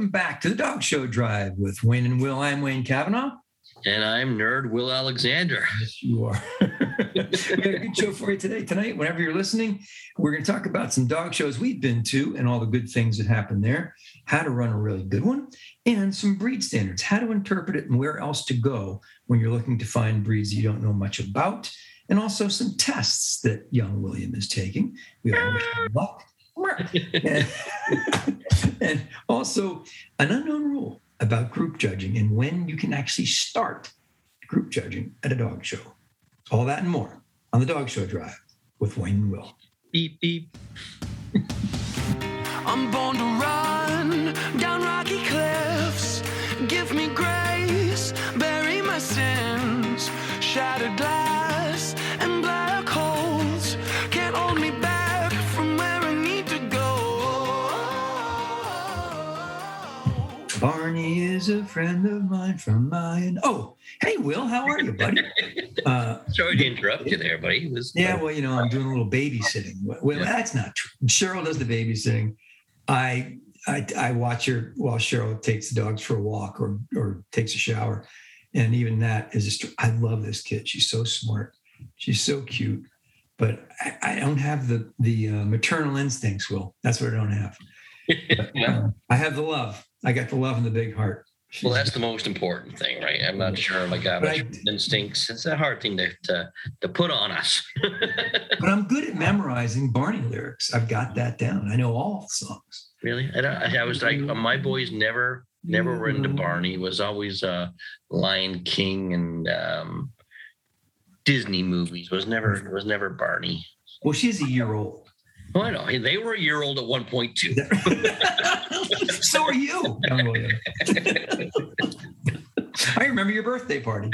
welcome back to the Dog Show Drive with Wayne and Will. I'm Wayne Cavanaugh. And I'm Nerd Will Alexander. Yes, you are. We got a good show for you tonight. Whenever you're listening, we're going to talk about some dog shows we've been to and all the good things that happen there, how to run a really good one, and some breed standards, how to interpret it and where else to go when you're looking to find breeds you don't know much about, and also some tests that young William is taking. We all wish him luck. And also an unknown rule about group judging and when you can actually start group judging at a dog show. All that and more on the Dog Show Drive with Wayne and Will. Beep, beep. I'm born to run down rocky cliffs. Give me grace, bury my sins. Shattered glass and black holes can't hold me back from where I need to go. Barney is a friend of mine from mine. Oh, hey, Will, how are you, buddy? Sorry to interrupt you there, buddy. Well, I'm doing a little babysitting. Well, that's not true. Cheryl does the babysitting. I watch her while Cheryl takes the dogs for a walk or takes a shower. And even that is I love this kid. She's so smart. She's so cute. But I don't have the maternal instincts, Will. That's what I don't have. But, I have the love. I got the love and the big heart. Well, that's the most important thing, right? I'm not sure I got instincts. It's a hard thing to put on us. But I'm good at memorizing Barney lyrics. I've got that down. I know all the songs. Really? I was like, my boys never were into Barney. It was always Lion King and Disney movies. It was never Barney. Well, she's a year old. Oh, I know. They were a year old at 1.2. So are you, young William. I remember your birthday party.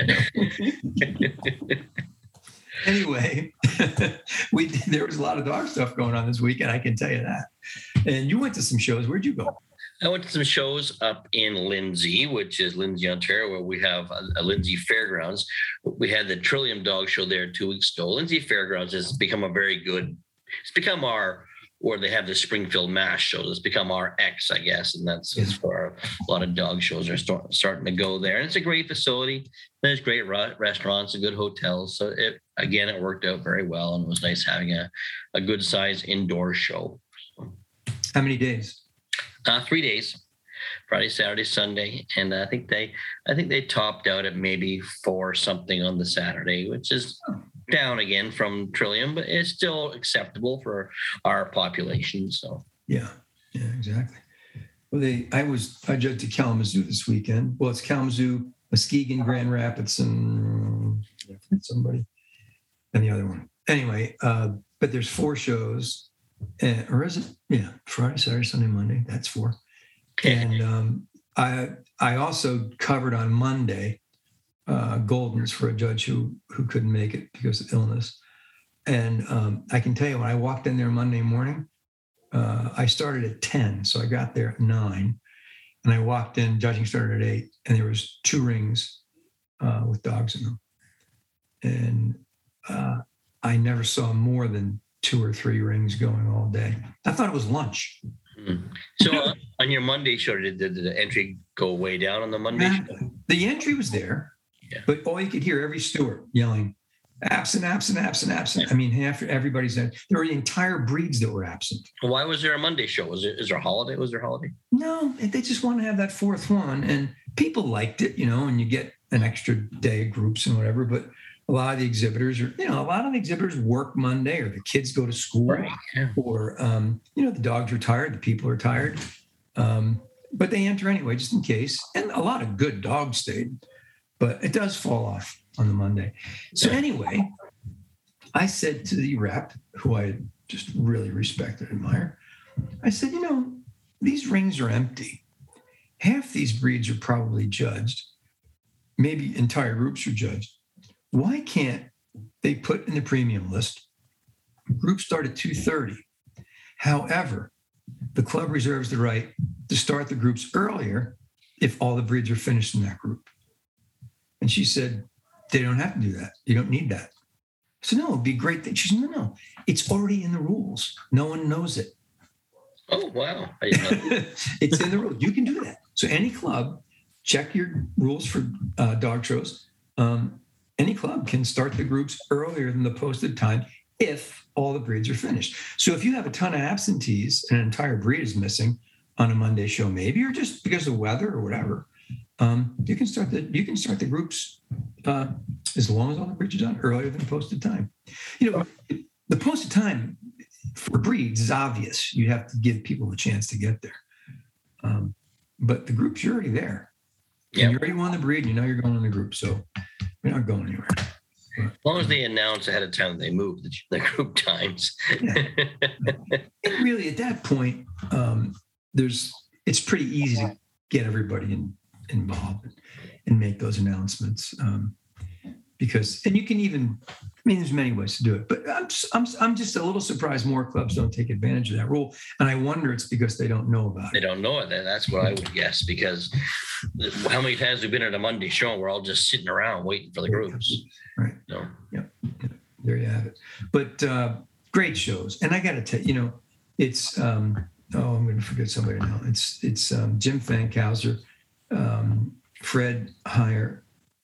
Anyway, there was a lot of dog stuff going on this weekend, I can tell you that. And you went to some shows. Where'd you go? I went to some shows up in Lindsay, which is Lindsay, Ontario, where we have a Lindsay Fairgrounds. We had the Trillium Dog Show there 2 weeks ago. Lindsay Fairgrounds has become it's become where they have the Springfield Mass show. It's become our X, I guess, and that's where a lot of dog shows are starting to go there. And it's a great facility. There's great restaurants and good hotels. So it worked out very well, and it was nice having a good size indoor show. How many days? 3 days. Friday, Saturday, Sunday, and I think they topped out at maybe 4 something on the Saturday, which is down again from Trillium, but it's still acceptable for our population. So yeah, exactly. Well, I judged at Kalamazoo this weekend. Well, it's Kalamazoo, Muskegon, Grand Rapids, and somebody, and the other one. Anyway, but there's 4 shows, or is it? Yeah, Friday, Saturday, Sunday, Monday. That's 4. And I also covered on Monday Goldens for a judge who couldn't make it because of illness. And I can tell you, when I walked in there Monday morning, I started at 10, so I got there at 9. And I walked in, judging started at 8, and there was 2 rings with dogs in them. And I never saw more than 2 or 3 rings going all day. I thought it was lunch. So on your Monday show, did the entry go way down on the Monday show? The entry was there, but all you could hear every steward yelling, absent, absent, absent, absent. I mean, half everybody's there. There were entire breeds that were absent. Why was there a Monday show? Is there a holiday? Was there a holiday? No, they just want to have that 4th one, and people liked it, and you get an extra day of groups and whatever. But a lot of the exhibitors work Monday, or the kids go to school, right. Or the dogs are tired, the people are tired, but they enter anyway just in case. And a lot of good dogs stayed, but it does fall off on the Monday. So anyway, I said to the rep, who I just really respect and admire, I said, these rings are empty. Half these breeds are probably judged. Maybe entire groups are judged. Why can't they put in the premium list, groups start at 2:30? However, the club reserves the right to start the groups earlier if all the breeds are finished in that group. And she said, they don't have to do that. You don't need that. I said, no, it'd be a great thing. She said, no, it's already in the rules. No one knows it. Oh, wow. I didn't know. It's in the rules. You can do that. So any club, check your rules for dog shows. Any club can start the groups earlier than the posted time if all the breeds are finished. So if you have a ton of absentees and an entire breed is missing on a Monday show, maybe, or just because of weather or whatever, you can start the groups as long as all the breeds are done earlier than the posted time. The posted time for breeds is obvious. You have to give people a chance to get there. But the groups, you're already there. Yeah. You already won the breed. You know you're going in the group, so you're not going anywhere. As long as they announce ahead of time they move the group times. Yeah. And really, at that point, it's pretty easy to get everybody involved and make those announcements. And you can even, there's many ways to do it, but I'm just a little surprised more clubs don't take advantage of that rule. And I wonder it's because they don't know about it. They don't know it. That's what I would guess, because how many times we've been at a Monday show and we're all just sitting around waiting for the groups. Right. So. Yeah. There you have it. But great shows. And I got to tell you, it's, I'm going to forget somebody now. It's Jim Fankhauser, Fred Heyer,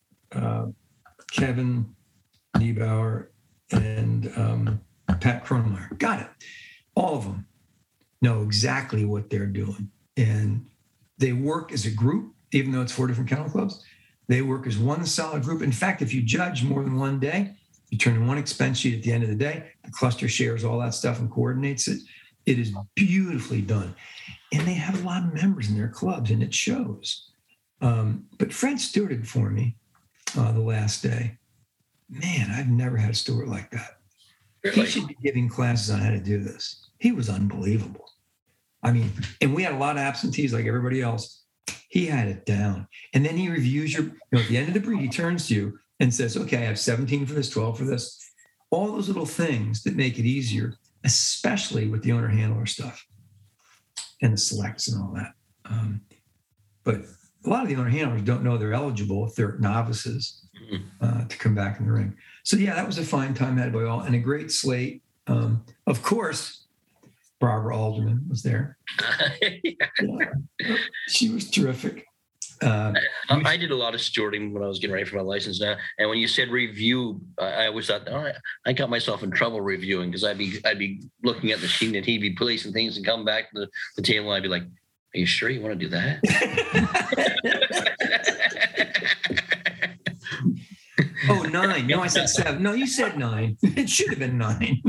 Kevin Niebauer, and Pat Kronemeyer. Got it. All of them know exactly what they're doing. And they work as a group, even though it's 4 different kennel clubs. They work as one solid group. In fact, if you judge more than one day, you turn in one expense sheet at the end of the day, the cluster shares all that stuff and coordinates it. It is beautifully done. And they have a lot of members in their clubs, and it shows. But Fred stewarded for me the last day. Man, I've never had a steward like that. Really? He should be giving classes on how to do this. He was unbelievable. And we had a lot of absentees like everybody else. He had it down. And then he reviews at the end of the breed, he turns to you and says, okay, I have 17 for this, 12 for this. All those little things that make it easier, especially with the owner handler stuff and the selects and all that. But a lot of the owner handlers don't know they're eligible if they're novices to come back in the ring. So yeah, that was a fine time had by all and a great slate. Of course, Barbara Alderman was there. Yeah. She was terrific. I did a lot of stewarding when I was getting ready for my license now. And when you said review, I always thought, I got myself in trouble reviewing, because I'd be looking at the sheet and he'd be placing things and come back to the table and I'd be like, are you sure you want to do that? Oh, 9. No, I said 7. No, you said 9. It should have been 9.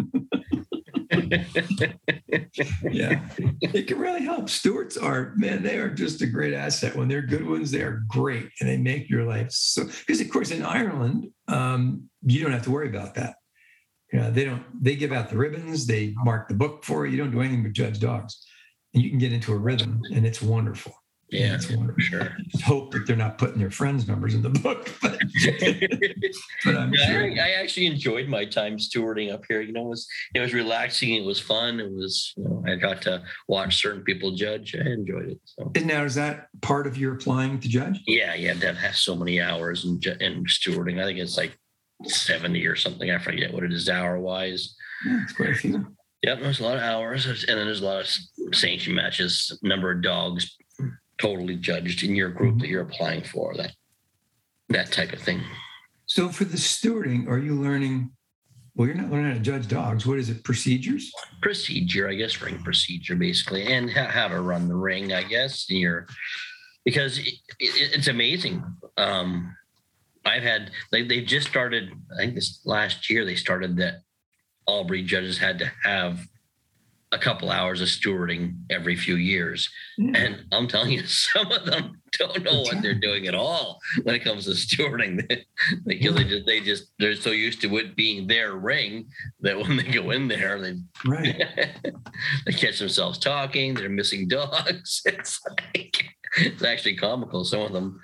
Yeah, it can really help. Stewards they are just a great asset. When they're good ones, they are great, and they make your life so. Because of course, in Ireland, you don't have to worry about that. They don't. They give out the ribbons. They mark the book for you. You don't do anything but judge dogs, and you can get into a rhythm, and it's wonderful. Yeah, it's wonderful. Sure. Just hope that they're not putting their friends' numbers in the book. But I'm sure. I actually enjoyed my time stewarding up here. It was relaxing. It was fun. It was. I got to watch certain people judge. I enjoyed it. So. And now, is that part of your applying to judge? Yeah. That has so many hours in stewarding. I think it's like 70 or something. I forget what it is hour-wise. Yeah, it's quite a few. Yep, there's a lot of hours, and then there's a lot of sanction matches, number of dogs totally judged in your group that you're applying for, that type of thing. So for the stewarding, are you learning, you're not learning how to judge dogs. What is it, procedures? Procedure, I guess, ring procedure, basically, and how to run the ring, I guess, because it's amazing. I've had, they just started, I think this last year, they started that all breed judges had to have a couple hours of stewarding every few years. Yeah. And I'm telling you, some of them don't know what they're doing at all when it comes to stewarding. Because they're so used to it being their ring that when they go in there, they catch themselves talking, they're missing dogs. It's actually comical, some of them.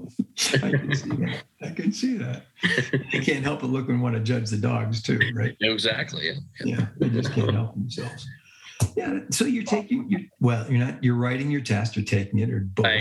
I can see that. They can't help but look and want to judge the dogs too, right? Exactly. Yeah, they just can't help themselves. Yeah, so you're writing your test or taking it or both?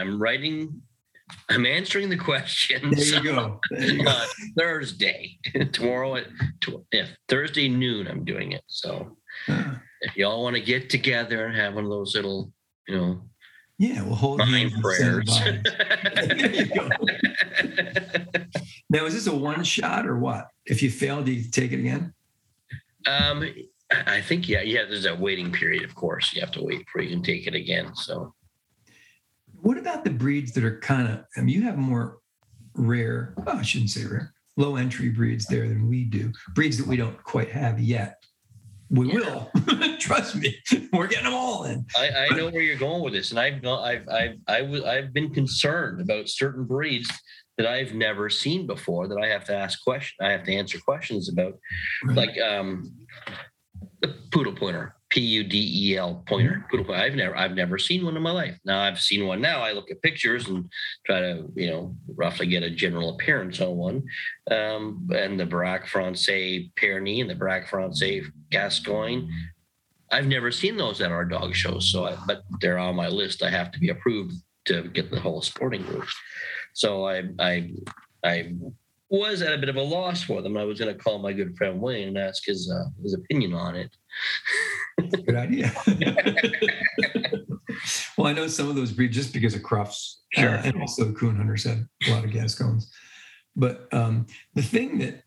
I'm answering the questions. There you go. Thursday. Tomorrow Thursday noon I'm doing it. So if y'all want to get together and have one of those little, Yeah, we'll hold Mind hands and prayers. send vibes. There you go. Now, is this a one shot or what? If you fail, do you take it again? I think, yeah, there's a waiting period, of course. You have to wait before you can take it again. So, What about the breeds that are kind of, I mean, you have more rare, I shouldn't say rare, low entry breeds there than we do, breeds that we don't quite have yet. We will. Trust me, we're getting them all in. I know where you're going with this, and I've been concerned about certain breeds that I've never seen before that I have to answer questions about, Right. like the poodle pointer, PUDEL pointer. Poodle pointer. I've never seen one in my life. Now I've seen one. Now I look at pictures and try to roughly get a general appearance on one. And the Braque Francais Pyrenees and the Braque Francais Gascoigne. I've never seen those at our dog shows, but they're on my list. I have to be approved to get the whole sporting group. So I was at a bit of a loss for them. I was going to call my good friend Wayne and ask his opinion on it. Good idea. Well, I know some of those breeds just because of Crufts, Sure. and also the coon hunters had a lot of Gascons. But the thing that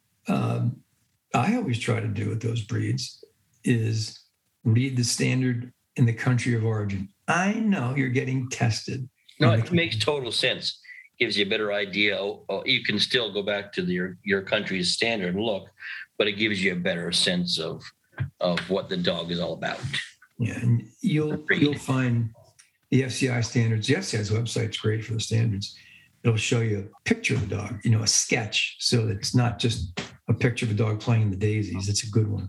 I always try to do with those breeds is read the standard in the country of origin. I know you're getting tested. No, it makes total sense. Gives you a better idea. You can still go back to your country's standard look, but it gives you a better sense of what the dog is all about. Yeah, and you'll find the FCI standards. The FCI's website's great for the standards. It'll show you a picture of the dog, a sketch, so that it's not just a picture of a dog playing in the daisies. It's a good one,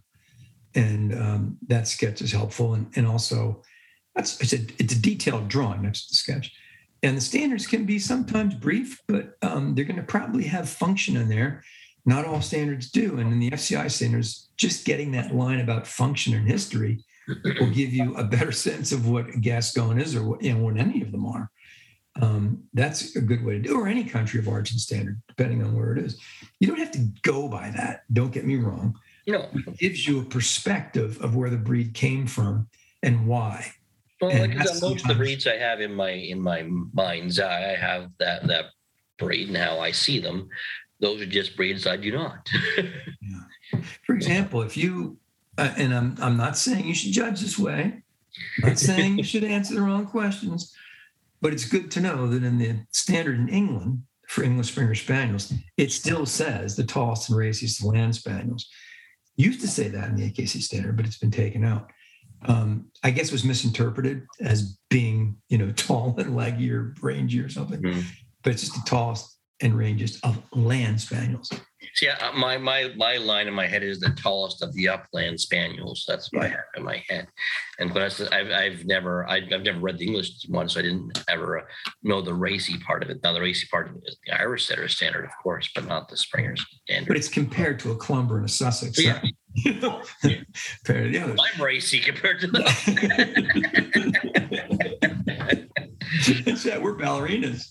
and that sketch is helpful. And also, it's a detailed drawing. That's the sketch. And the standards can be sometimes brief, but they're going to probably have function in there. Not all standards do. And in the FCI standards, just getting that line about function and history will give you a better sense of what a Gascon is, or what any of them are. That's a good way to do, or any country of origin standard, depending on where it is. You don't have to go by that. Don't get me wrong. It gives you a perspective of where the breed came from and why. Well, like most of the breeds I have in my mind's eye, I have that breed and how I see them. Those are just breeds I do not. Yeah. For example, if you and I'm not saying you should judge this way. I'm not saying you should answer the wrong questions, but it's good to know that in the standard in England for English Springer Spaniels, it still says the tallest and raciest land spaniels. Used to say that in the AKC standard, but it's been taken out. I guess it was misinterpreted as being, tall and leggy or rangy or something, but it's just the tallest and rangiest of land spaniels. See, my line in my head is the tallest of the upland spaniels. That's what I have in my head. And but I've never read the English one, so I didn't ever know the racy part of it. Now the racy part of it is the Irish setter standard, of course, but not the Springer standard. But it's compared to a Clumber and a Sussex. Yeah. Compared to the others. I'm racy compared to them. It's that we're ballerinas.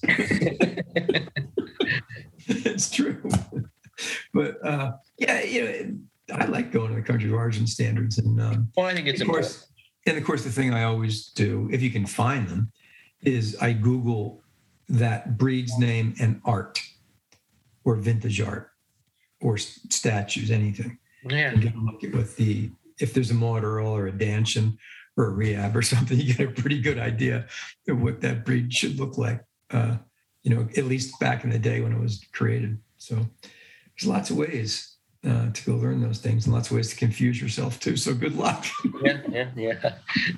It's true. But I like going to the country of origin standards, and well, I think it's important. And of course, the thing I always do, if you can find them, is I Google that breed's name and art, or vintage art, or statues, anything. Yeah. And get a look at if there's a Maud Earl or a Danshan or a Rehab or something, you get a pretty good idea of what that breed should look like. At least back in the day when it was created. So there's lots of ways to go learn those things, and lots of ways to confuse yourself too. So good luck. Yeah.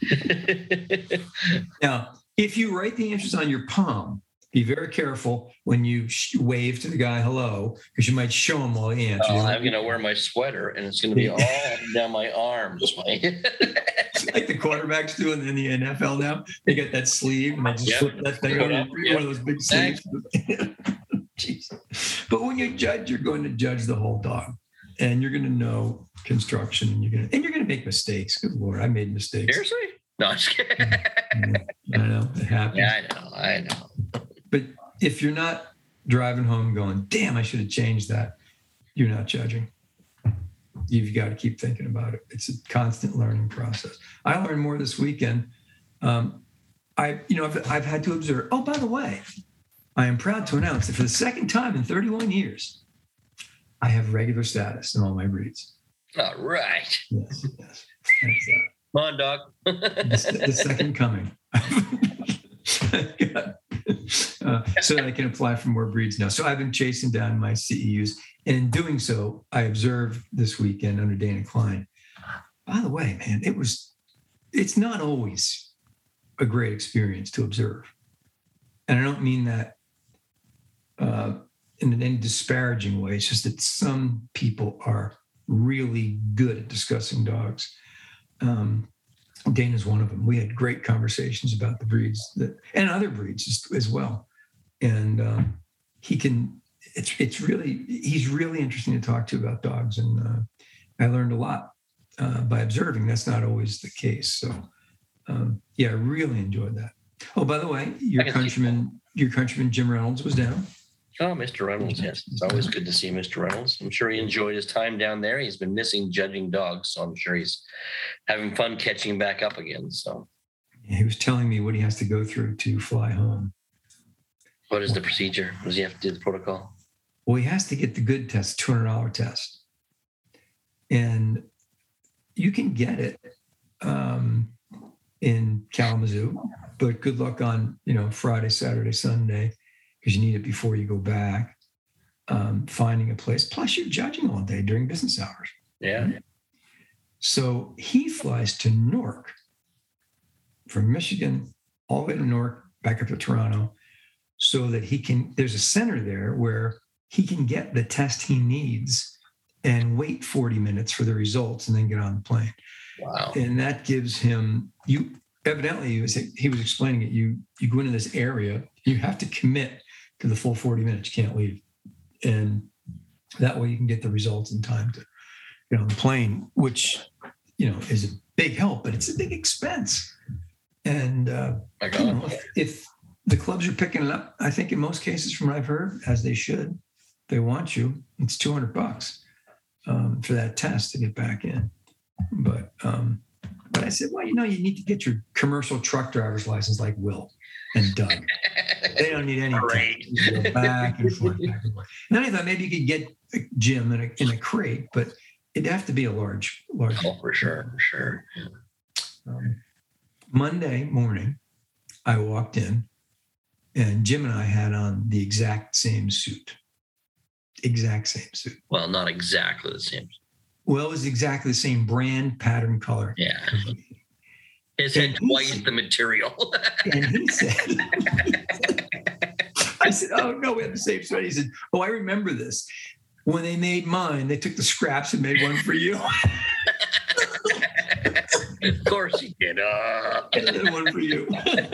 Now, if you write the answers on your palm, be very careful when you wave to the guy hello, because you might show him all the answers. I'm going to wear my sweater, and it's going to be all up and down my arms. Like the quarterbacks do in the NFL now. They get that sleeve, and they just flip that thing over, one of those big sleeves. Jeez. But when you judge, you're going to judge the whole dog, and you're going to know construction, and you're going to make mistakes. Good Lord, I made mistakes. Seriously? No, I'm just kidding. I know it happens. Yeah, I know. But if you're not driving home going, damn, I should have changed that, you're not judging. You've got to keep thinking about it. It's a constant learning process. I learned more this weekend. I've had to observe. Oh, by the way, I am proud to announce that for the second time in 31 years, I have regular status in all my breeds. All right. Yes. Come on, dog. The second coming. So that I can apply for more breeds now. So I've been chasing down my CEUs. And in doing so, I observed this weekend under Dana Klein. By the way, man, it's not always a great experience to observe. And I don't mean that in any disparaging way. It's just that some people are really good at discussing dogs. Dana's one of them. We had great conversations about the breeds and other breeds as well. And he's really interesting to talk to about dogs. And I learned a lot by observing. That's not always the case. So I really enjoyed that. Oh, by the way, your countryman Jim Reynolds was down. Oh, Mr. Reynolds, yes. It's always good to see Mr. Reynolds. I'm sure he enjoyed his time down there. He's been missing judging dogs, so I'm sure he's having fun catching back up again. So he was telling me what he has to go through to fly home. What is the procedure? Does he have to do the protocol? Well, he has to get the good test, $200 test. And you can get it in Kalamazoo, but good luck on, Friday, Saturday, Sunday, because you need it before you go back, finding a place. Plus, you're judging all day during business hours. Yeah. So he flies to Newark from Michigan all the way to Newark, back up to Toronto, so that there's a center there where he can get the test he needs and wait 40 minutes for the results and then get on the plane. Wow. And that gives him, he was explaining it, you go into this area, you have to commit to the full 40 minutes, you can't leave. And that way you can get the results in time to get on the plane, which, is a big help, but it's a big expense. And if the clubs are picking it up, I think in most cases from what I've heard, as they should, they want you, it's $200 for that test to get back in. But I said, well, you need to get your commercial truck driver's license like Will and Doug. They don't need any go back and forth, back and forth. And then I thought maybe you could get Jim in a crate, but it'd have to be a large. Oh, for sure. Monday morning, I walked in, and Jim and I had on the exact same suit. Well, not exactly the same. Well, it was exactly the same brand, pattern, color. Yeah. It's had twice the material. And he said, I said, oh, no, we have the same suit. He said, oh, I remember this. When they made mine, they took the scraps and made one for you. Of course he did. And then one for you.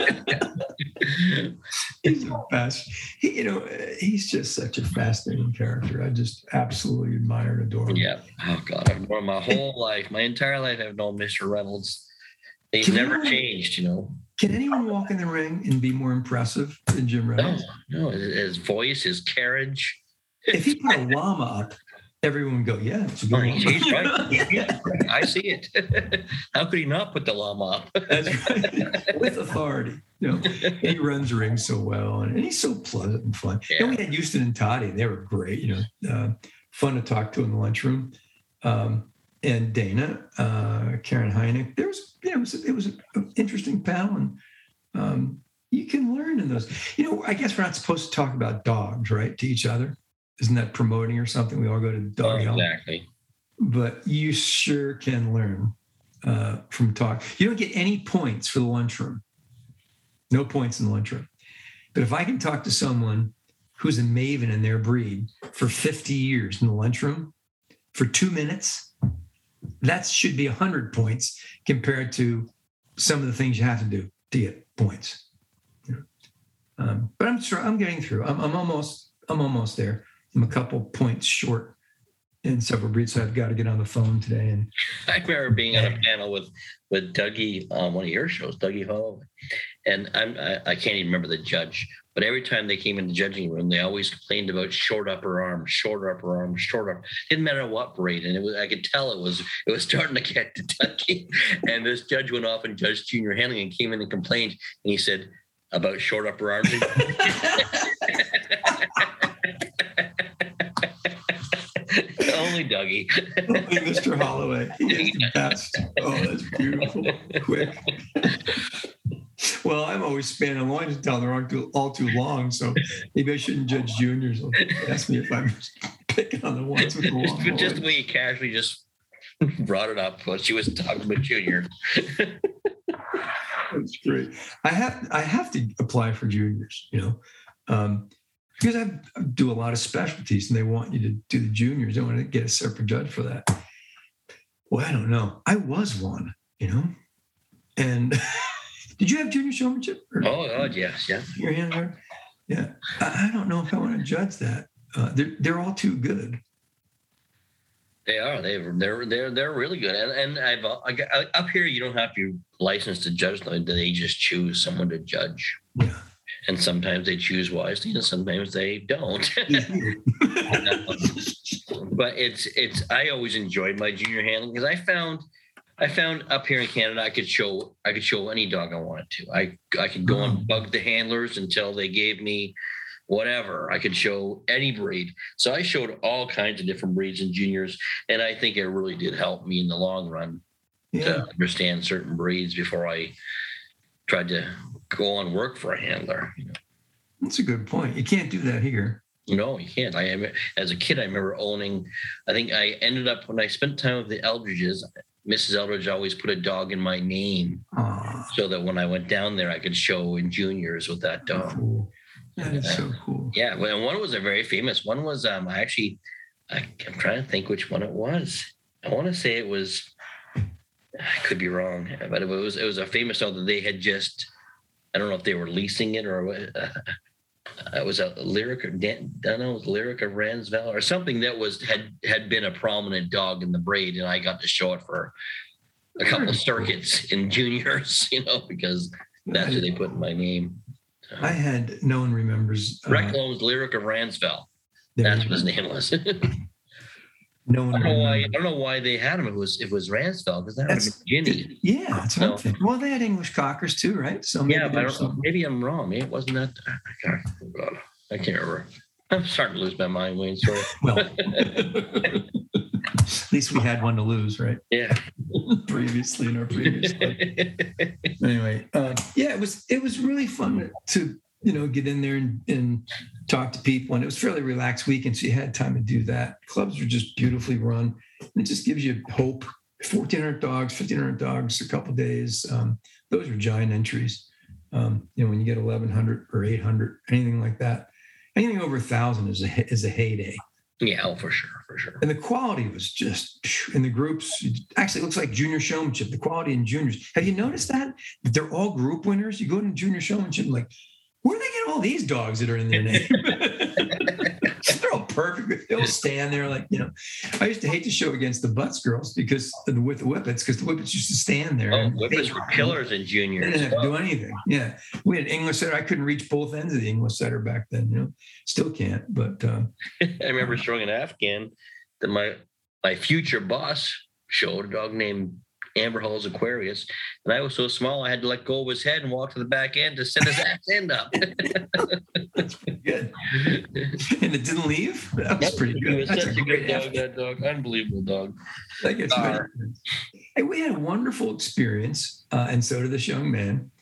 He's the best. He's just such a fascinating character. I just absolutely admire and adore him. Yeah. Oh God, I've known my whole life, my entire life. I've known Mr. Reynolds. He's never changed. Can anyone walk in the ring and be more impressive than Jim Reynolds? No. His voice, his carriage. If he put a llama up, everyone would go, yeah, it's a good llama. He's right. Yeah, I see it. How could he not put the llama up? That's right. With authority. He runs rings so well, and he's so pleasant and fun. Yeah. And we had Houston and Toddy. They were great, fun to talk to in the lunchroom. And Dana, Karen Heineck. It was an interesting panel, and you can learn in those. I guess we're not supposed to talk about dogs, right, to each other. Isn't that promoting or something? We all go to dog health. Exactly. But you sure can learn from talk. You don't get any points for the lunchroom. No points in the lunchroom. But if I can talk to someone who's a maven in their breed for 50 years in the lunchroom for 2 minutes, that should be 100 points compared to some of the things you have to do to get points. But I'm getting through. I'm almost there. I'm a couple points short in several breeds, so I've got to get on the phone today. And I remember being on a panel with Dougie on one of your shows, Dougie Ho, and I can't even remember the judge, but But every time they came in the judging room, they always complained about short upper arm, short upper arm, short arm. Didn't matter what breed, and I could tell it was starting to get to Tucky. And this judge went off and judged junior handling and came in and complained, and he said about short upper arms. Only Dougie. Only Mr. Holloway. He's the best. Oh, that's beautiful. Quick. Well, I'm always spanning lines until they're all too long, so maybe I shouldn't judge juniors. Ask me if I'm picking on the ones with the long. But just the way you casually just brought it up when she was talking about junior. That's great. I have to apply for juniors, because I do a lot of specialties and they want you to do the juniors. They want to get a separate judge for that. Well, I don't know. I was one, and did you have junior showmanship? Oh, yes. Yeah. Your hand there? Yeah. I don't know if I want to judge that. They're all too good. They are. They're really good. And I've up here, you don't have to be licensed to judge them. They just choose someone to judge. Yeah. And sometimes they choose wisely, and sometimes they don't. But I always enjoyed my junior handling because I found up here in Canada I could show any dog I wanted to. I could go and bug the handlers until they gave me whatever. I could show any breed. So I showed all kinds of different breeds in juniors, and I think it really did help me in the long run to understand certain breeds before I tried to go on work for a handler. That's a good point. You can't do that here. No, you can't. As a kid, I remember owning, I think I ended up, when I spent time with the Eldridges, Mrs. Eldridge always put a dog in my name. Aww. So that when I went down there, I could show in juniors with that dog. Cool. That is so cool. Yeah, well, one was a very famous one. Was I'm trying to think which one it was. I want to say it was, I could be wrong, but it was a famous dog that they had just, I don't know if they were leasing it or what. It was a Lyric, I don't know, it was Lyric of Ransville or something that had been a prominent dog in the breed, and I got to show it for a couple of circuits in juniors, because that's who they put in my name. So, I had no one remembers. Rex owns Lyric of Ransville. That's what his name was. No one. I don't know why they had him. It was Ransville because that was Ginny. Yeah, that's what I'm thinking. Well, they had English cockers too, right? So maybe but I don't know. Maybe I'm wrong. Maybe it wasn't that. I can't remember. I'm starting to lose my mind, Wayne. Sorry. Well, at least we had one to lose, right? Yeah. Previously in our previous life. Anyway, it was really fun to get in there and talk to people. And it was a fairly relaxed weekend, so you had time to do that. Clubs were just beautifully run. And it just gives you hope. 1,400 dogs, 1,500 dogs, a couple of days. Those are giant entries. When you get 1,100 or 800, anything like that, anything over 1,000 is a heyday. Yeah, for sure. And the quality was just in the groups. Actually, it looks like junior showmanship. The quality in juniors. Have you noticed that they're all group winners? You go to junior showmanship, and where do they get all these dogs that are in their name? They're all perfect. They'll stand there I used to hate to show against the Butts girls with the Whippets, because the Whippets used to stand there. Oh, Whippets were killers in juniors. They didn't have to do anything. Yeah. We had English setter. I couldn't reach both ends of the English setter back then, Still can't, but. I remember showing an Afghan that my future boss showed, a dog named Amber Hall's Aquarius, and I was so small I had to let go of his head and walk to the back end to set his ass end up. That's pretty good. And it didn't leave? That was pretty good. He was That's such a good dog, that dog. Unbelievable dog. Hey, we had a wonderful experience, and so did this young man.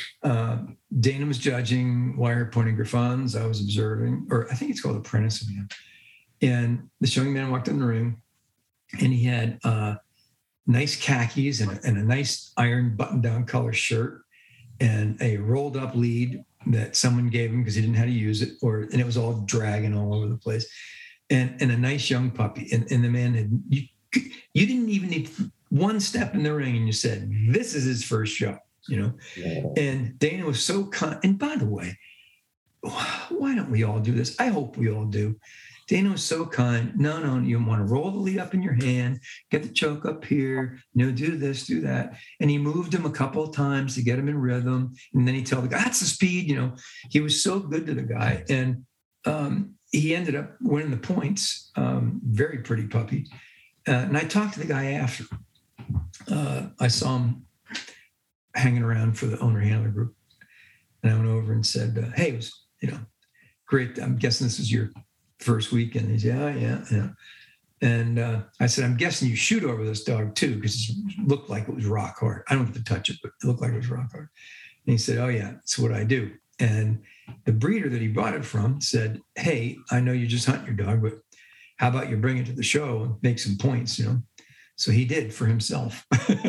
Dana was judging wire pointing Griffons. I was observing, or I think it's called Apprentice Man. And this young man walked in the ring, and he had nice khakis and a nice iron button-down collar shirt and a rolled-up lead that someone gave him because he didn't know how to use it, and it was all dragging all over the place, and a nice young puppy. And the man you didn't even need one step in the ring, and you said, this is his first show, Yeah. And Dana was so and by the way, why don't we all do this? I hope we all do. Dana was so kind. No, you want to roll the lead up in your hand, get the choke up here, do this, do that. And he moved him a couple of times to get him in rhythm. And then he told the guy, that's the speed, He was so good to the guy. And he ended up winning the points. Very pretty puppy. And I talked to the guy after. I saw him hanging around for the owner handler group. And I went over and said, hey, it was, great. I'm guessing this is your first weekend. He said, yeah. And I said, I'm guessing you shoot over this dog too, because it looked like it was rock hard. I don't get to touch it, but it looked like it was rock hard. And he said, oh yeah, that's what I do. And the breeder that he bought it from said, hey, I know you just hunt your dog, but how about you bring it to the show and make some points, So he did for himself.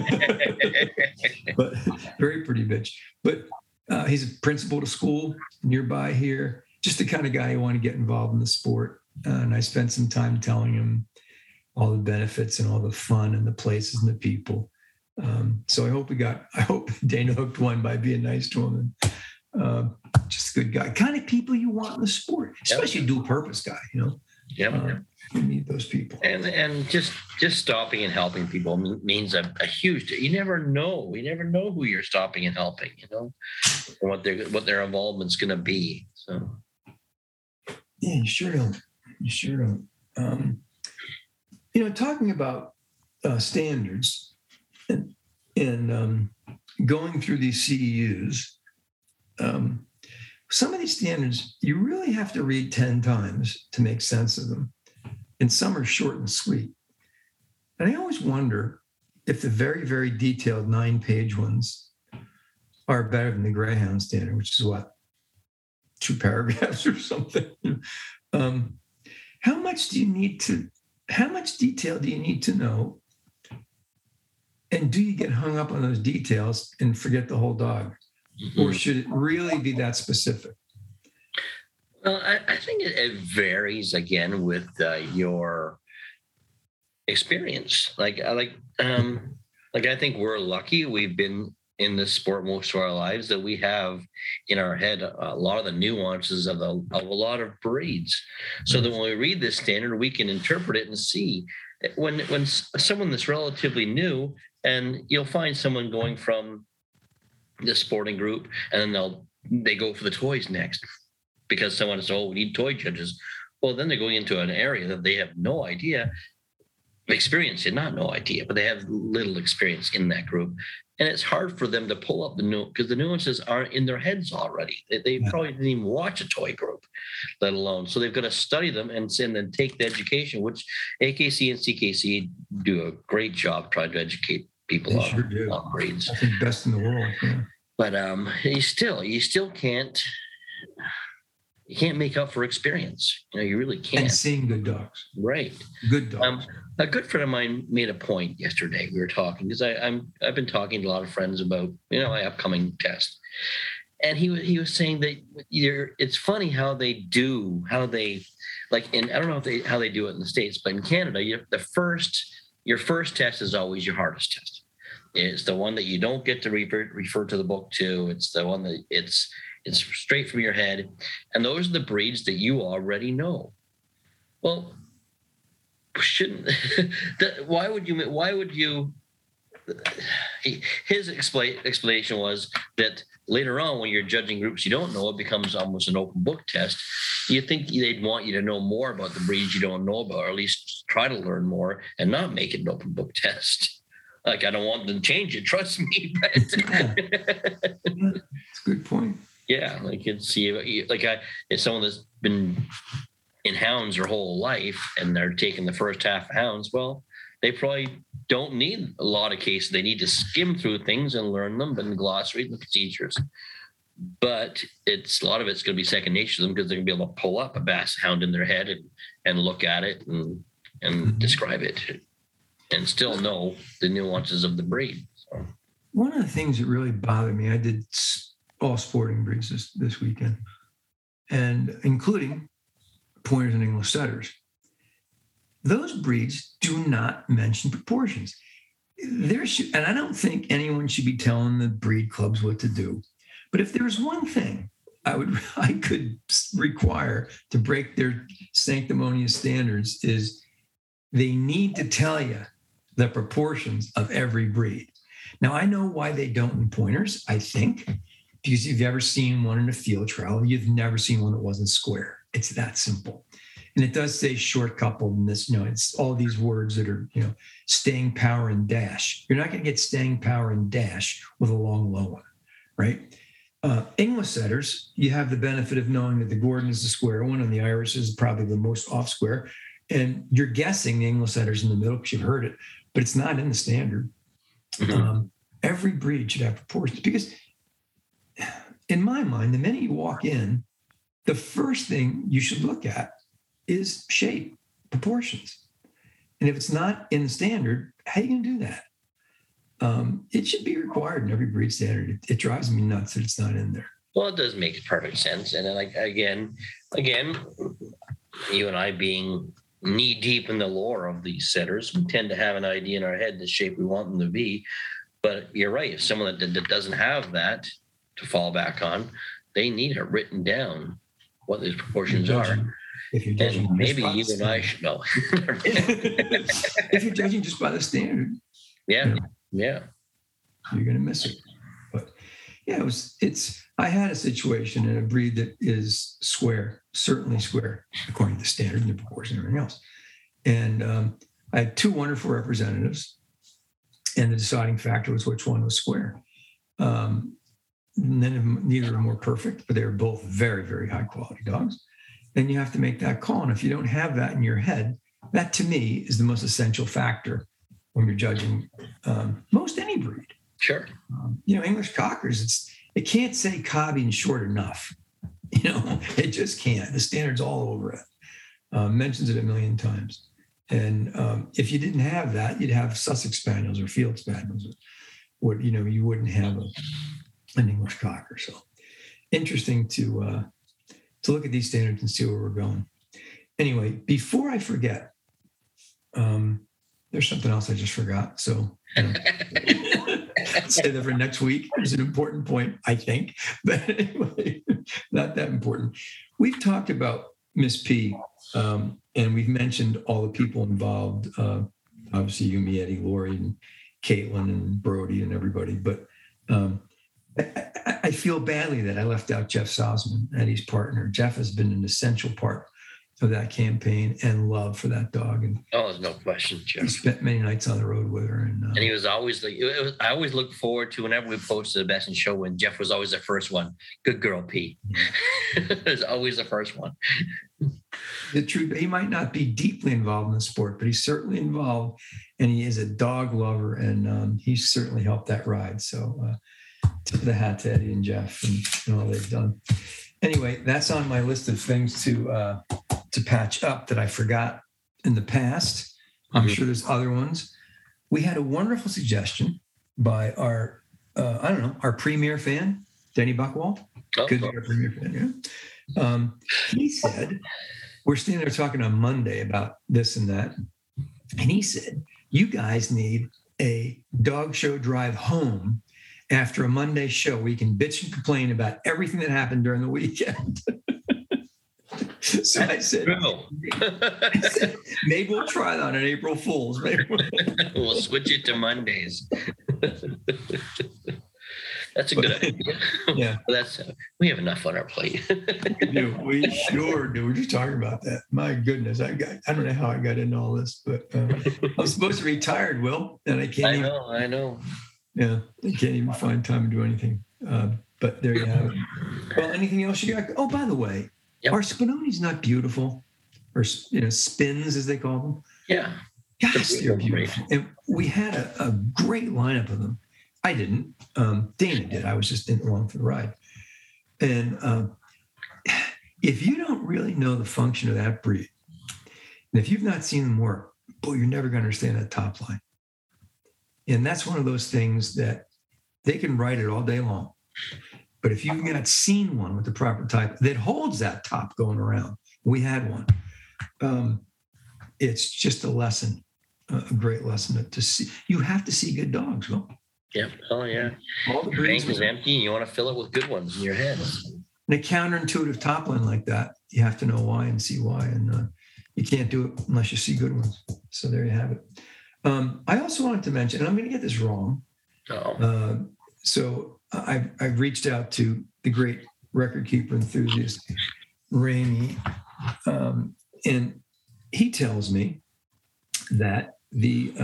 But very pretty bitch. But he's a principal to school nearby here. Just the kind of guy who wanted to get involved in the sport. And I spent some time telling him all the benefits and all the fun and the places and the people. So I hope Dana hooked one by being nice to him. And just a good guy. Kind of people you want in the sport, especially a dual purpose guy, Yeah. You need those people. And just stopping and helping people means a huge. You never know who you're stopping and helping. And what their involvement's going to be. So. Yeah, you sure don't. Talking about standards and going through these CEUs, some of these standards you really have to read 10 times to make sense of them. And some are short and sweet. And I always wonder if the very, very detailed 9-page ones are better than the Greyhound standard, which is what? 2 paragraphs or something. How much detail do you need to know? And do you get hung up on those details and forget the whole dog? Mm-hmm. Or should it really be that specific? Well, I think it varies again with your experience. I think we're lucky. We've been in this sport most of our lives that we have in our head a lot of the nuances of a lot of breeds. So that when we read this standard, we can interpret it and see when someone that's relatively new, and you'll find someone going from the sporting group and then they go for the toys next because someone says, oh, we need toy judges. Well, then they're going into an area that they have no idea experience in, not no idea, but they have little experience in that group. And it's hard for them to pull up because the nuances aren't in their heads already. They probably didn't even watch a toy group, let alone. So they've got to study them and then take the education, which AKC and CKC do a great job trying to educate people on breeds. I think best in the world. Yeah. But you still can't make up for experience. You really can't. And seeing good dogs. Right. Good dogs. A good friend of mine made a point yesterday. We were talking because I've been talking to a lot of friends about my upcoming test, and he was saying that it's funny how they like in I don't know how they do it in the States, but in Canada, your first test is always your hardest test. It's the one that you don't get to refer to the book to. It's the one that it's straight from your head, and those are the breeds that you already know. Well, shouldn't why would you his explanation was that later on when you're judging groups you don't know, it becomes almost an open book test. You think they'd want you to know more about the breeds you don't know about, or at least try to learn more and not make it an open book test. Like, I don't want them to change it, trust me. But That's a good point. Yeah, if someone that's been in hounds their whole life and they're taking the first half of hounds, well, they probably don't need a lot of cases. They need to skim through things and learn them, but in the glossary and the procedures. But a lot of it's going to be second nature to them because they're going to be able to pull up a basset hound in their head and look at it and describe it and still know the nuances of the breed. So. One of the things that really bothered me, I did all sporting breeds this weekend, and including pointers and English setters. Those breeds do not mention proportions. And I don't think anyone should be telling the breed clubs what to do. But if there's one thing I could require to break their sanctimonious standards is they need to tell you the proportions of every breed. Now, I know why they don't in pointers, I think, because if you've ever seen one in a field trial, you've never seen one that wasn't square. It's that simple. And it does say short coupled in this, it's all these words that are, staying power and dash. You're not going to get staying power and dash with a long, low one, right? English setters, you have the benefit of knowing that the Gordon is the square one and the Irish is probably the most off square. And you're guessing the English setter's in the middle because you've heard it, but it's not in the standard. Mm-hmm. Every breed should have proportions because in my mind, the minute you walk in, the first thing you should look at is shape, proportions. And if it's not in the standard, how are you going to do that? It should be required in every breed standard. It drives me nuts that it's not in there. Well, it does make perfect sense. And then again, you and I being knee deep in the lore of these setters, we tend to have an idea in our head the shape we want them to be. But you're right. If someone that doesn't have that to fall back on, they need it written down what those proportions are. If you're judging, and maybe you and I should know. If you're judging just by the standard, yeah, you're going to miss it. But yeah, I had a situation in a breed that is square, certainly square, according to the standard and the proportion and everything else. And I had two wonderful representatives, and the deciding factor was which one was square. Neither of them were perfect, but they were both very, very high quality dogs. And you have to make that call. And if you don't have that in your head, that to me is the most essential factor when you're judging most any breed. Sure. English Cockers, it can't say cobby and short enough. It just can't. The standard's all over it. Mentions it a million times. And if you didn't have that, you'd have Sussex Spaniels or Field Spaniels. You wouldn't have an English Cocker. So interesting to look at these standards and see where we're going. Anyway, before I forget, there's something else I just forgot. So say that for next week. It's an important point, I think. But anyway, not that important. We've talked about Miss P, and we've mentioned all the people involved. Obviously, you, me, Eddie, Lori, and Caitlin, and Brody, and everybody. But I feel badly that I left out Jeff Salzman, Eddie's partner. Jeff has been an essential part of that campaign and love for that dog. And there's no question, Jeff. He spent many nights on the road with her. And he was always I always look forward to whenever we posted the Best in Show when Jeff was always the first one. Good girl, P. It was always the first one. The truth, he might not be deeply involved in the sport, but he's certainly involved, and he is a dog lover, and he's certainly helped that ride. So tip of the hat to Eddie and Jeff and all they've done. Anyway, that's on my list of things to patch up that I forgot in the past. I'm sure there's other ones. We had a wonderful suggestion by our premier fan, Denny Buckwald. Good to be our premier fan, yeah. He said, we're standing there talking on Monday about this and that. And he said, you guys need a dog show drive home after a Monday show. We can bitch and complain about everything that happened during the weekend. So I said, maybe we'll try that on an April Fool's. We'll switch it to Mondays. That's a good idea. Yeah. We have enough on our plate. We sure do. We're just talking about that. My goodness. I don't know how I got into all this, but I'm supposed to be retired, Will, and I can't. I know. Yeah, I can't even find time to do anything. But there you have it. Well, anything else you got? Oh, by the way, are Spinonis not beautiful? Or spins, as they call them? Yeah. Gosh, they're beautiful. And we had a great lineup of them. I didn't. Dana did. I was just along for the ride. And if you don't really know the function of that breed, and if you've not seen them work, boy, you're never going to understand that top line. And that's one of those things that they can write it all day long. But if you've not seen one with the proper type that holds that top going around, we had one. It's just a lesson, a great lesson to see. You have to see good dogs, Will. Yeah. Oh, yeah. All the bank is empty and you want to fill it with good ones in your head. And a counterintuitive top line like that, you have to know why and see why. And you can't do it unless you see good ones. So there you have it. I also wanted to mention, and I'm going to get this wrong. So I've reached out to the great record keeper enthusiast, Ramey, and he tells me that we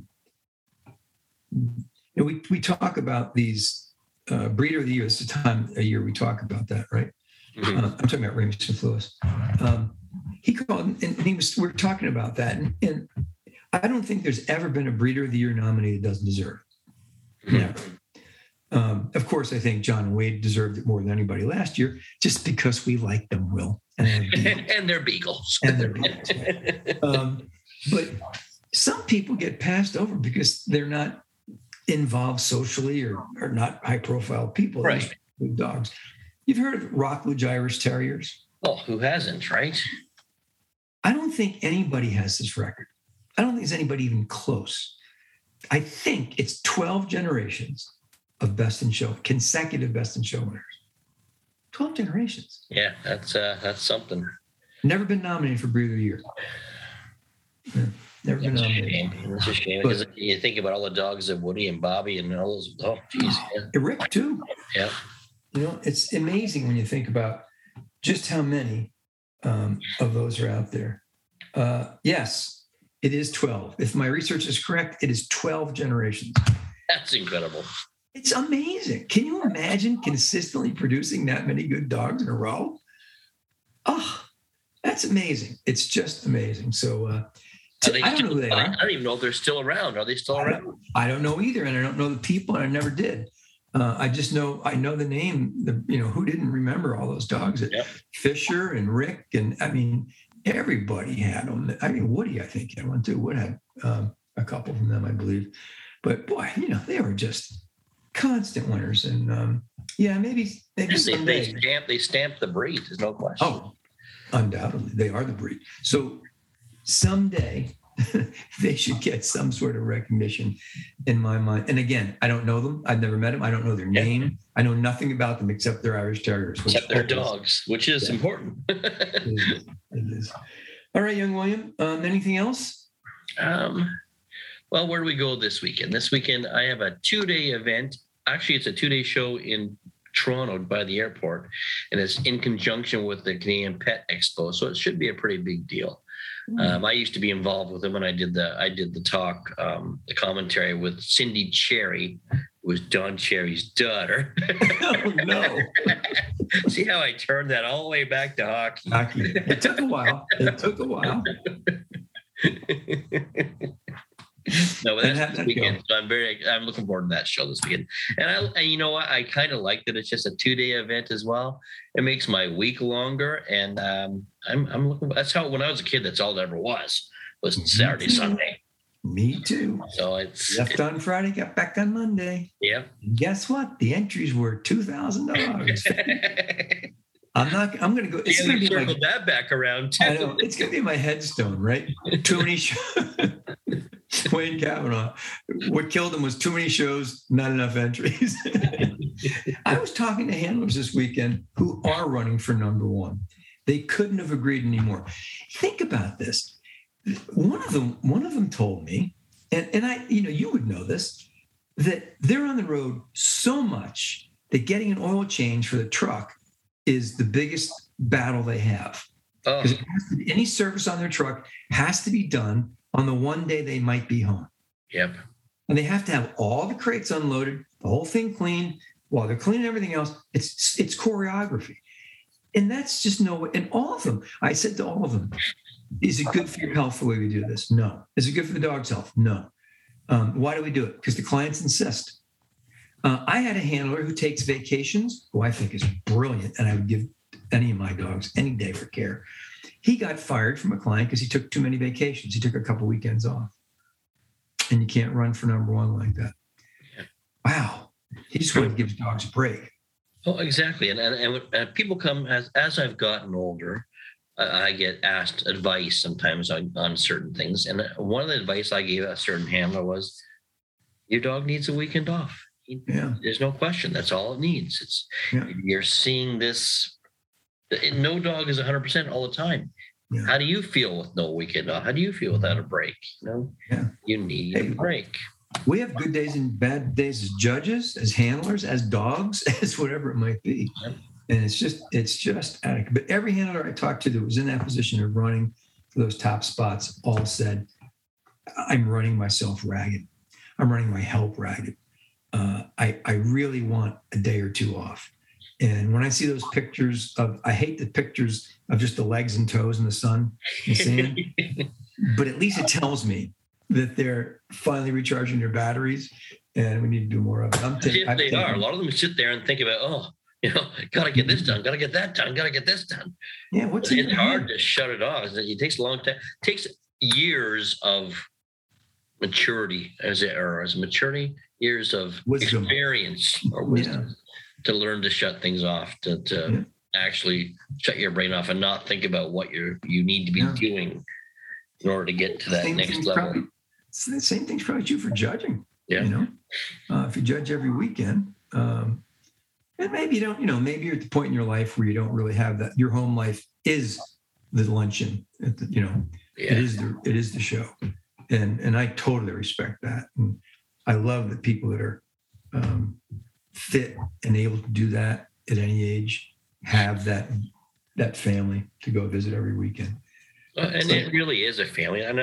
talk about these breeder of the year. It's the time a year we talk about that, right? Mm-hmm. I'm talking about Ramey Smith Lewis. He called and we're talking about that, and I don't think there's ever been a breeder of the year nominee that doesn't deserve it. Never. Of course, I think John Wade deserved it more than anybody last year, just because we like them, Will, and they're beagles. And they're beagles. But some people get passed over because they're not involved socially or not high-profile people. Right. With dogs. You've heard of Rockledge Irish Terriers? Oh, who hasn't, right? I don't think anybody has this record. I don't think there's anybody even close. I think it's 12 generations of Best in Show, consecutive Best in Show winners. 12 generations. Yeah, that's something. Never been nominated for Breeder of the Year. Yeah, never been nominated. It's a shame because you think about all the dogs of Woody and Bobby and all those. Oh, geez. Yeah. Rick, too. Yeah. You know, it's amazing when you think about just how many of those are out there. Yes, it is 12. If my research is correct, it is 12 generations. That's incredible. It's amazing. Can you imagine consistently producing that many good dogs in a row? Oh, that's amazing. It's just amazing. So I don't know who they are. I don't even know if they're still around. Are they still around? I don't know either. And I don't know the people, and I never did. I just know, I know the name, who didn't remember all those dogs? Yep. Fisher and Rick. And I mean, everybody had them. I mean, Woody, I think, had one too. Wood had a couple from them, I believe. But boy, they were just constant winners. And maybe someday. They stamped the breed. There's no question. Oh, undoubtedly. They are the breed. So someday they should get some sort of recognition in my mind. And again, I don't know them. I've never met them. I don't know their name. I know nothing about them except they're Irish Terriers. Except they're dogs, which is important. It is. All right, young William. Anything else? Well, where do we go this weekend? This weekend, I have a 2-day event. Actually, it's a 2-day show in Toronto by the airport, and it's in conjunction with the Canadian Pet Expo. So it should be a pretty big deal. I used to be involved with them when I did the talk, the commentary with Cindy Cherry, who was Don Cherry's daughter. Oh, no. See how I turned that all the way back to hockey? It took a while. No, but that's this weekend. So I'm looking forward to that show this weekend. And you know what? I kind of like that it's just a 2-day event as well. It makes my week longer, and I'm looking. That's how when I was a kid, that's all it ever was Saturday, Sunday. Me too. So it's left on Friday, got back on Monday. Yeah. And guess what? The entries were $2,000. I'm going to go. It's going to be circle that back around too. I know, it's going to be my headstone, right? Too many shows. Wayne Kavanaugh. What killed him was too many shows, not enough entries. I was talking to handlers this weekend who are running for number one. They couldn't have agreed anymore. Think about this. One of them told me, and I, you would know this, that they're on the road so much that getting an oil change for the truck is the biggest battle they have. Because any service on their truck has to be done on the one day they might be home. Yep. And they have to have all the crates unloaded, the whole thing cleaned. While they're cleaning everything else, it's choreography. And that's just and all of them, I said to all of them, is it good for your health the way we do this? No. Is it good for the dog's health? No. Why do we do it? Because the clients insist. I had a handler who takes vacations, who I think is brilliant, and I would give any of my dogs any day for care. He got fired from a client because he took too many vacations. He took a couple weekends off. And you can't run for number one like that. Yeah. Wow. He just wanted to give his dogs a break. Oh, exactly. And people come, as I've gotten older, I get asked advice sometimes on certain things. And one of the advice I gave a certain handler was, your dog needs a weekend off. Yeah. There's no question. That's all it needs. It's Yeah. You're seeing this. No dog is 100% all the time. Yeah. How do you feel with no weekend off? How do you feel without a break? Yeah. You need a break. We have good days and bad days as judges, as handlers, as dogs, as whatever it might be. Yep. And it's just adequate. But every handler I talked to that was in that position of running for those top spots all said, I'm running myself ragged. I'm running my help ragged. I really want a day or two off. And when I see those pictures I hate the pictures of just the legs and toes in the sun and sand, but at least it tells me that they're finally recharging their batteries and we need to do more of it. If they are, a lot of them sit there and think about, got to get this done, got to get that done, got to get this done. Yeah, it's hard to shut it off. It takes a long time. It takes years of maturity, years of wisdom. Experience or wisdom to learn to shut things off, to actually shut your brain off and not think about what you need to be doing in order to get to that next level. The same thing's probably true for judging. Yeah. If you judge every weekend, and maybe you don't, maybe you're at the point in your life where you don't really have that. Your home life is the luncheon, it is the show. And I totally respect that. And I love that people that are fit and able to do that at any age have that family to go visit every weekend. And it really is a family. And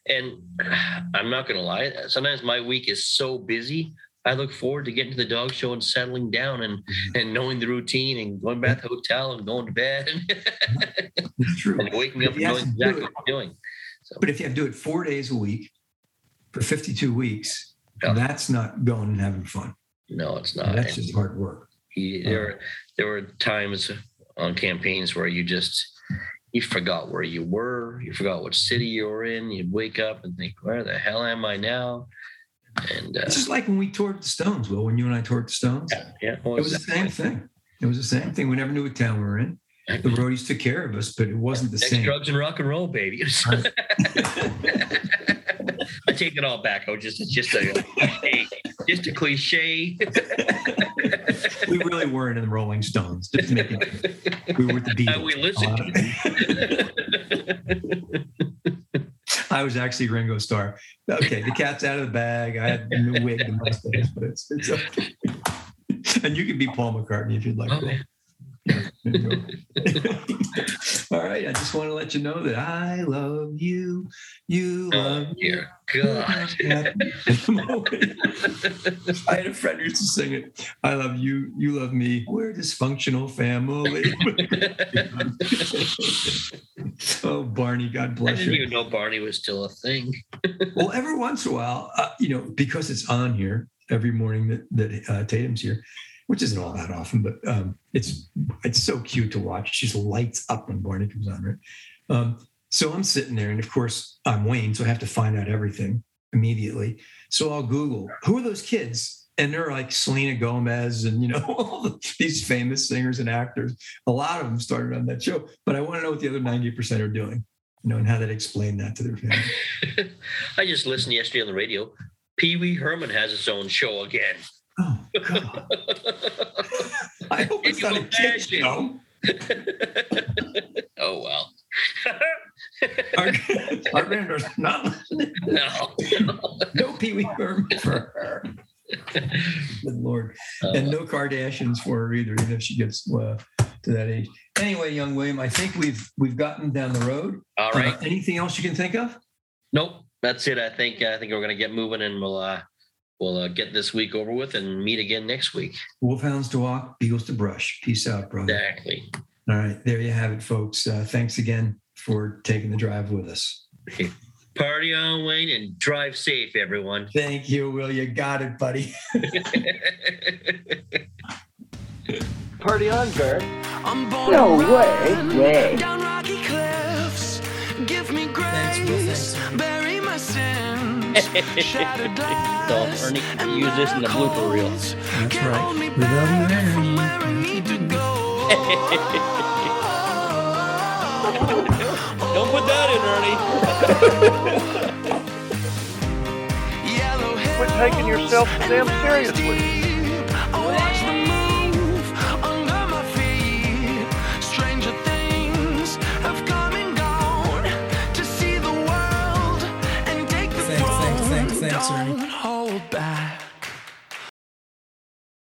I'm not going to lie. Sometimes my week is so busy. I look forward to getting to the dog show and settling down and knowing the routine and going back to the hotel and going to bed. It's true. And waking up and knowing exactly what I'm doing. So. But if you have to do it 4 days a week for 52 weeks, that's not going and having fun. No, it's not. That's just hard work. There were times on campaigns where you forgot where you were. You forgot what city you were in. You'd wake up and think, where the hell am I now? And it's just like when we toured the Stones, Will, when you and I toured the Stones. Yeah. Well, it was the same thing. It was the same thing. We never knew what town we were in. The roadies took care of us, but it wasn't the same. Drugs and rock and roll, baby. I take it all back. It's just a cliche. We really weren't in the Rolling Stones. Just to make it, we were the Beatles. We listened. I was actually Ringo Starr. Okay, the cat's out of the bag. I had the wig and mustache, but it's okay. And you can be Paul McCartney if you'd like. Okay. Yeah, all right. I just want to let you know that I love you. You love me. Dear God. I had a friend who used to sing it. I love you. You love me. We're a dysfunctional family. Oh, Barney, God bless you. I didn't even know Barney was still a thing. Well, every once in a while, because it's on here every morning that Tatum's here, which isn't all that often, but it's so cute to watch. She just lights up when Barney comes on, right? So I'm sitting there, and of course I'm Wayne, so I have to find out everything immediately. So I'll Google, who are those kids? And they're like Selena Gomez and, all these famous singers and actors. A lot of them started on that show, but I want to know what the other 90% are doing, and how they explain that to their family. I just listened yesterday on the radio. Pee Wee Herman has his own show again. Oh, God. I hope it's not a kid's show. Oh, well. Our granddaughter's not listening. No Pee Wee Herman for her. Good Lord. And no Kardashians for her either, even if she gets to that age. Anyway, young William, I think we've gotten down the road. All right. Anything else you can think of? Nope. That's it. I think we're going to get moving, and we'll get this week over with and meet again next week. Wolfhounds to walk, beagles to brush. Peace out, brother. Exactly. All right. There you have it, folks. Thanks again for taking the drive with us. Party on, Wayne, and drive safe, everyone. Thank you, Will. You got it, buddy. Party on, Bert. I'm born No and way. run down rocky cliffs. Give me grace, bury my sins. Shattered glass Ernie can use this in the blooper reel. That's can't right. hold me back from where I need to go. Don't put that in, Ernie. Yellow Quit taking yourself so damn seriously.